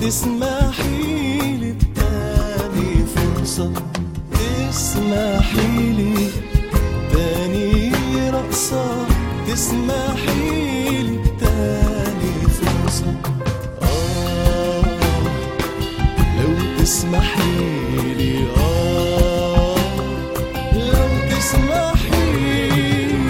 تسمحيلي بتاني فرصة، تسمحيلي تاني رقصة، تسمحيلي بتاني فرصة. لو تسمحيلي لو تسمحيلي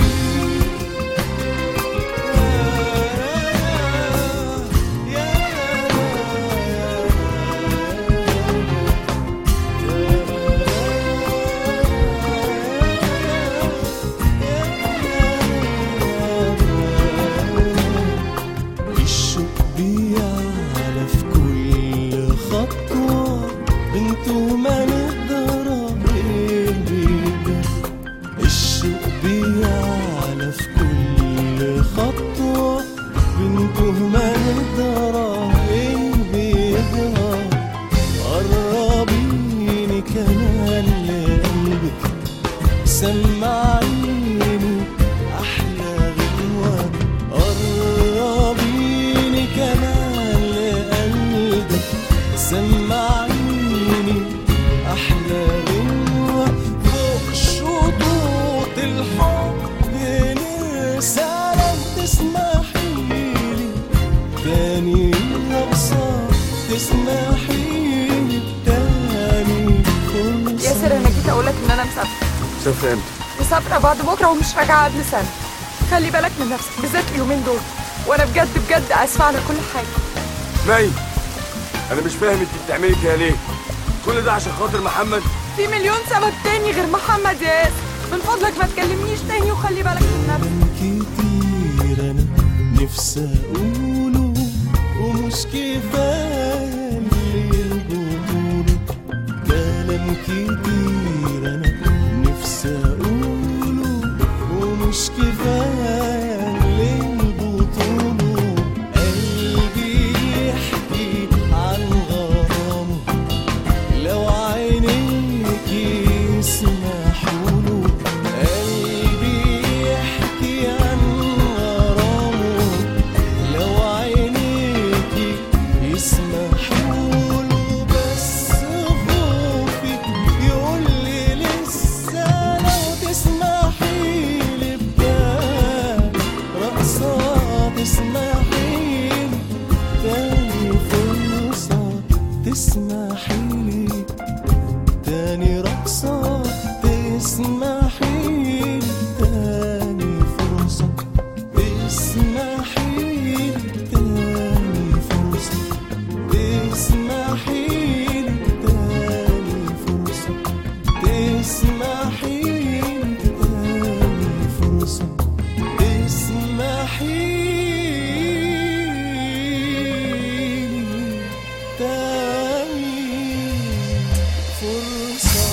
بنتو ما نقدر الشوق بيعلى في كل خطوة، بنتو ما نقدر بيجرى. قربيني كمان لقلبك، سمعيني أحلى غنوة. قربيني كمان لقلبك، سمعيني أحلى غنوة. فوق شطوط الحب نرسى، لو تسمحيلي تاني رقصة، تسمحيلي تاني فرصة. ياسر أنا جيت أقولك إن أنا مسافرة. مسافرة إمتى؟ مسافرة بعد بكرة ومش راجعة قبل سنة. خلي بالك من نفسك بالذات اليومين دول، وأنا بجد بجد آسفة على كل حاجة. مي أنا مش فاهم أنت بتعملي كده ليه؟ كل ده عشان خاطر محمد؟ في مليون سبب تاني غير محمد يا ياسر. من فضلك ما تكلمنيش تاني وخلي بالك من نفسك. كتير أنا نفسي أقوله ومش كفاية اللي بقوله. كلام كتير أنا نفسي أقوله ومش كفاية اللي بطوله. قلبي يحكي عن غرامه، لو عينيك يسمحوله. قلبي يحكي عن غرامه، لو عينيك يسمحوله. بس خوفي يقولي لسه، لو تسمحيلي بكام رقصة، تسمحيلي تاني فرصة، تسمحيلي تاني رقصة، تسمحيلي تاني فرصة، تسمحيلي تاني فرصة، تسمحيلي تاني فرصة، تسمحيلي تاني فرصة، تسمحيلي تاني فرصة.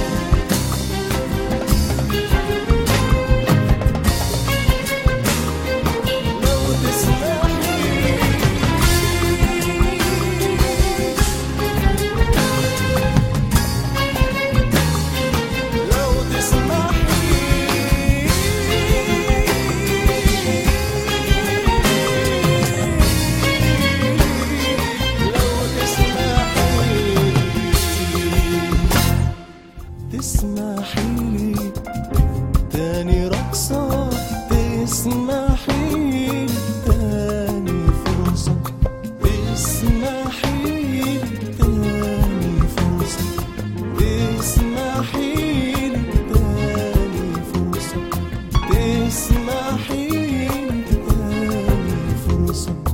تسمحيلي تاني رقصة، تسمحيلي تاني فرصة، تسمحيلي تاني فرصة، تسمحيلي تاني فرصة، تسمحيلي تاني فرصة.